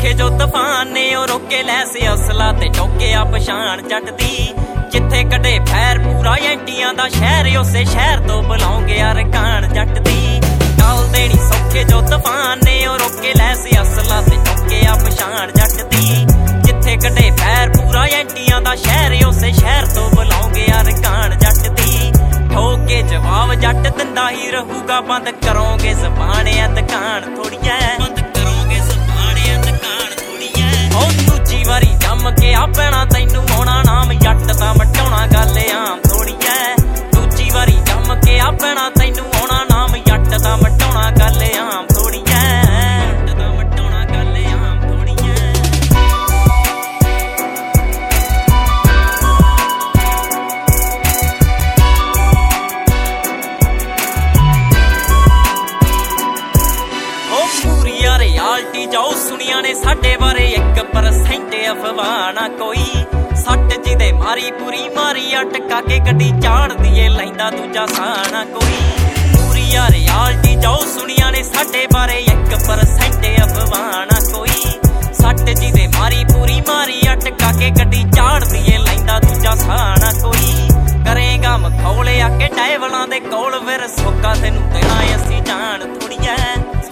सौखे जो तूफान ने ओ रोके लैसे असला ते टोकिया पछाण जट दी जिथे कटे फैर पूरा एंटियां दा शहर उसे शहर तो बुलाओगे यार कान जट दी गल देनी सौखे जो तूफान ने ओ रोके लैसे असला ते टोकिया पछाण जट दी जिथे कटे फैर पूरा एंटियां दा शहर उसे शहर तो बुलाओगे यार कान जट दी ठोके जवाब जट दिंदा ही रहूगा बंद करोगे ज़बान दुकान थोड़ी है बंद करोगे ज़बान दुकान थोड़ी है ओ दूजी वारी जम के अपना तैनू होना नाम जट दा मटाउणा गल आम थोड़ी है दूजी वारी जम के अपना तैनू होना नाम जट दा मटाउणा गल आम थोड़ी है जट दा मटाउणा गल आम थोड़ी है रियालटी जाओ सुनिया ने साडे बारे 1% अफवाह ना कोई सट जिदे मारी पूरी मारी अटका के गड्डी चाड़ दिए लैंदा दूजा साना कोई पूरी रियालटी जाओ सुनिया ने साडे बारे 1% अफवाह ना कोई सट जिदे मारी पूरी मारी अटका के गड्डी चाड़ दिए लैंदा दूजा साना कोई करेगा मखौले आके डायवलां दे कोल फिर सोका तैनू देना असीं जान थोड़ी है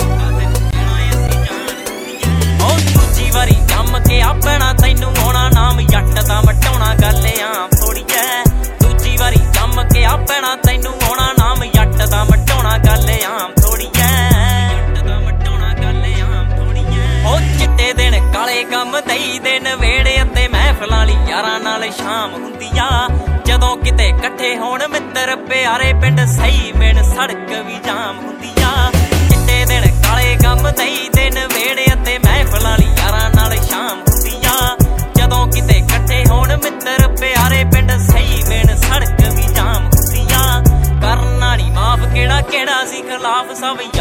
वारी जम के अपना तैनू होना नाम जट दा मटाउणा गल आम थोड़ी है दूजी वारी जम के अपना तैनू होना नाम जट दा मटाउणा गल आम थोड़ी है जट दा मटाउणा गल आम थोड़ी है ओ चिट्टे दिन काले गम दई दिन वेड़े अते महफिलां ली यारां नाल शाम हुंदी आ जदों किते इकट्ठे होण मित्र प्यारे पिंड सही मिण सड़क भी जाम हुंदी आ चिट्टे दिन काले गम दई दिन वेड़े अते महफिलां ली यारां नाल शाम हुंदी आ जदों किते इकट्ठे होण मित्र प्यारे पिंड सही मिण सड़क भी जाम हुंदी आ करना नी माफ केड़ा केड़ा सी खिलाफ सब